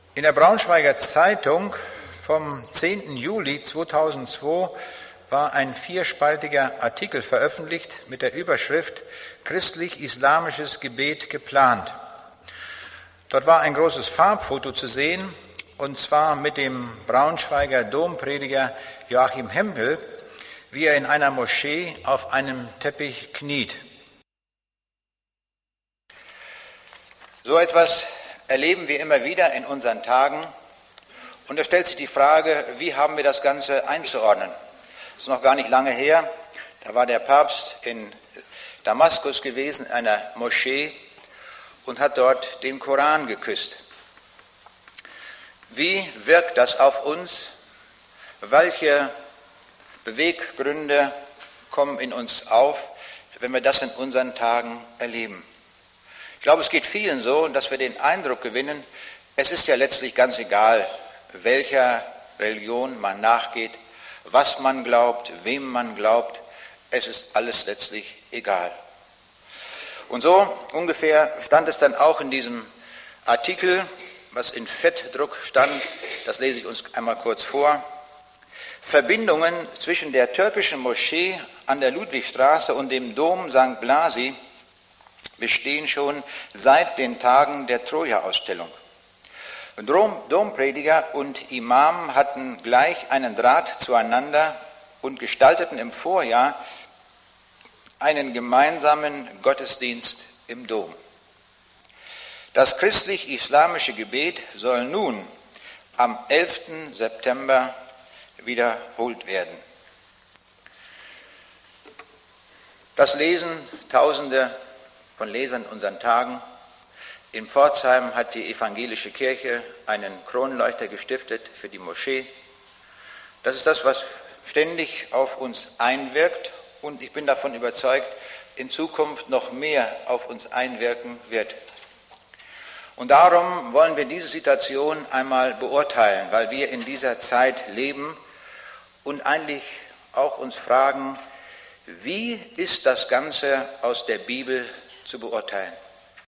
In der Braunschweiger Zeitung vom 10. Juli 2002 war ein 4-spaltiger Artikel veröffentlicht mit der Überschrift »Christlich-islamisches Gebet geplant«. Dort war ein großes Farbfoto zu sehen, und zwar mit dem Braunschweiger Domprediger Joachim Hempel, wie er in einer Moschee auf einem Teppich kniet. So etwas erleben wir immer wieder in unseren Tagen, und da stellt sich die Frage, wie haben wir das Ganze einzuordnen? Das ist noch gar nicht lange her, da war der Papst in Damaskus gewesen, in einer Moschee, und hat dort den Koran geküsst. Wie wirkt das auf uns? Welche Beweggründe kommen in uns auf, wenn wir das in unseren Tagen erleben? Ich glaube, es geht vielen so, dass wir den Eindruck gewinnen, es ist ja letztlich ganz egal, welcher Religion man nachgeht, was man glaubt, wem man glaubt, es ist alles letztlich egal. Und so ungefähr stand es dann auch in diesem Artikel, was in Fettdruck stand, das lese ich uns einmal kurz vor. Verbindungen zwischen der türkischen Moschee an der Ludwigstraße und dem Dom St. Blasi bestehen schon seit den Tagen der Troja-Ausstellung. Domprediger und Imam hatten gleich einen Draht zueinander und gestalteten im Vorjahr einen gemeinsamen Gottesdienst im Dom. Das christlich-islamische Gebet soll nun am 11. September wiederholt werden. Das lesen Tausende von Lesern in unseren Tagen. In Pforzheim hat die evangelische Kirche einen Kronleuchter gestiftet für die Moschee. Das ist das, was ständig auf uns einwirkt, und ich bin davon überzeugt, in Zukunft noch mehr auf uns einwirken wird. Und darum wollen wir diese Situation einmal beurteilen, weil wir in dieser Zeit leben und eigentlich auch uns fragen, wie ist das Ganze aus der Bibel zu beurteilen?